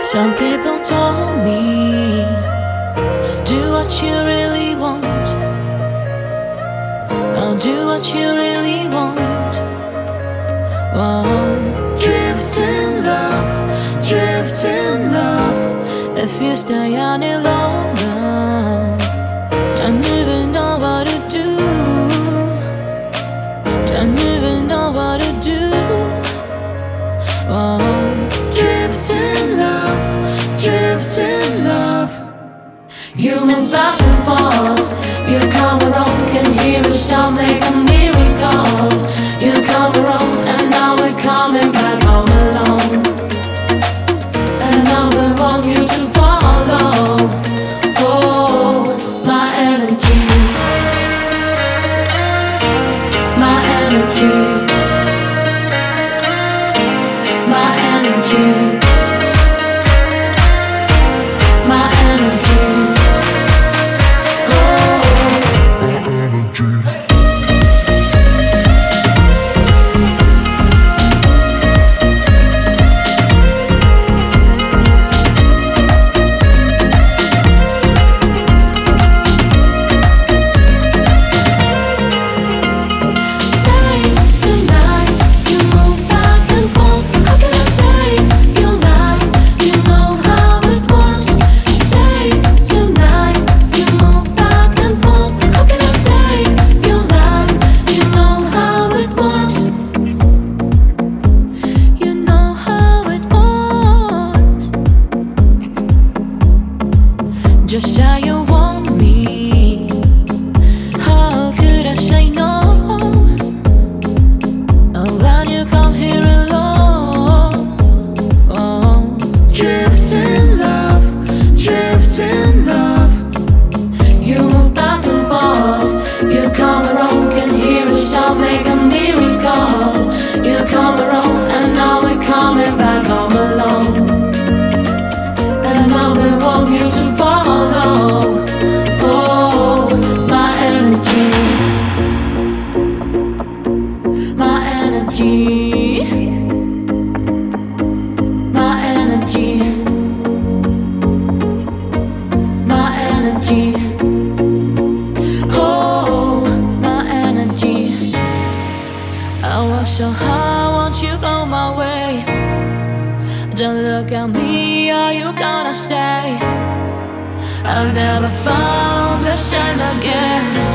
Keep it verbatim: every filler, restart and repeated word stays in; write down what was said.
Some people told me, do what you really want. I'll do what you really want. Whoa. Drift in love, drift in love. If you stay any longer, don't even know what to do. Don't even know what to do. Whoa. Drift in love, drift in love. You move back and forth, you come around, can hear a sound, make a miracle. You come around and now we're coming back home alone. And now we want you to follow. Oh, my energy, my energy, my energy. Just say you want me. How could I say no? Oh, when you come here alone. Oh. Drift in love, drift in love. You move back and forth, you come around, can hear a sound, make a miracle. You come around and now we're coming back home alone. And now we want you to follow. Oh, my energy, my energy, my energy, my energy. Oh, my energy. I work so hard, won't you go my way? Don't look at me, are you gonna stay? I'll never fall the same again.